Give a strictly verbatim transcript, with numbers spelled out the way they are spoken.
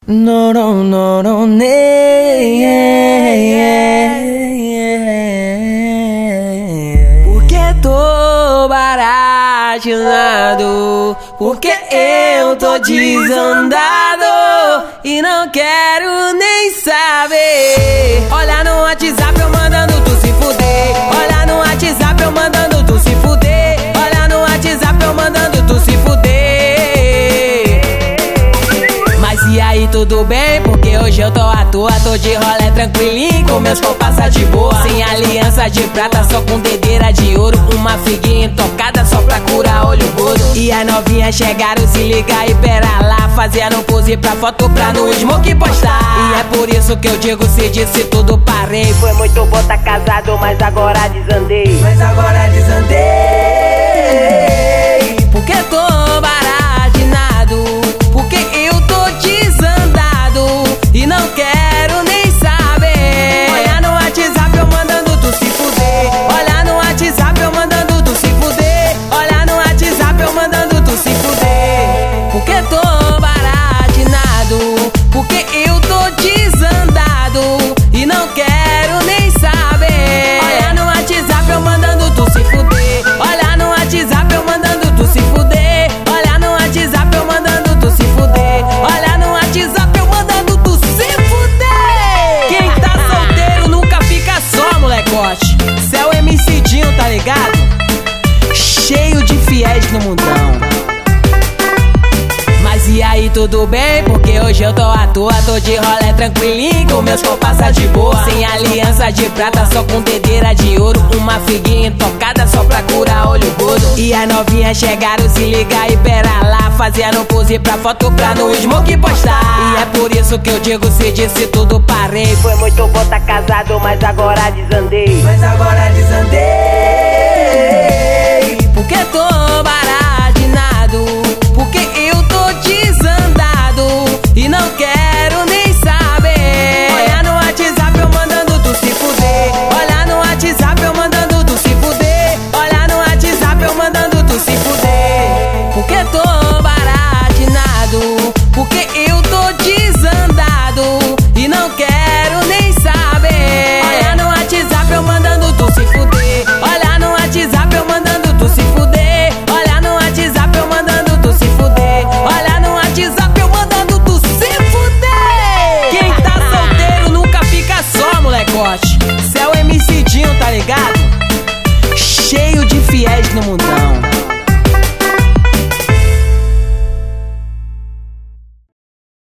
No, no, no, no, ne, yeah, yeah, yeah. Porque tô baratinado, porque eu tô desandado e não quero nem saber. Olha no WhatsApp eu mandando tu se fuder. Olha no WhatsApp eu mandando tu se fuder. Olha no WhatsApp eu mandando tu se fuder. Mas e aí, tudo bem? Porque hoje eu tô à toa, tô de rolê tranquilinho, com meus comparsas de boa, sem aliança de prata, só com dedeira de ouro, uma figuinha tocada só pra curar olho gordo. E as novinhas chegaram, se ligar e pera lá, fazendo pose pra foto pra no smoke postar. E é por isso que eu digo, se disse tudo parei. Foi muito bom tá casado, mas agora desandei. Mas agora desandei. Porque tô baratinado, porque eu tô desandado e não quero nem saber. Olha no WhatsApp eu mandando tu se fuder. Olha no WhatsApp eu mandando tu se fuder. Olha no WhatsApp eu mandando tu se fuder. Porque tô baratinado, porque eu tô desandado e não quero nem saber. Olha no WhatsApp eu mandando tu se fuder. Olha no WhatsApp eu mandando tu se fuder. Olha no WhatsApp eu mandando tu se fuder. Olha no WhatsApp eu mandando tu se fuder. Quem tá solteiro nunca fica só, molecote. Céu MCdinho, tá ligado? Cheio de fiéis no mundão. Mas e aí, tudo bem? Porque hoje eu tô à toa, tô de rolê tranquilinho, com meus comparsas de boa, sem aliança de prata, só com dedeira de ouro, uma figuinha tocada só pra curar olho gordo. E as novinhas chegaram, se ligar e pera lá, fazendo pose pra foto pra no smoke postar. E é por isso que eu digo, se disse tudo parei. Foi muito bom tá casado, mas agora desandei. Mas agora desandei.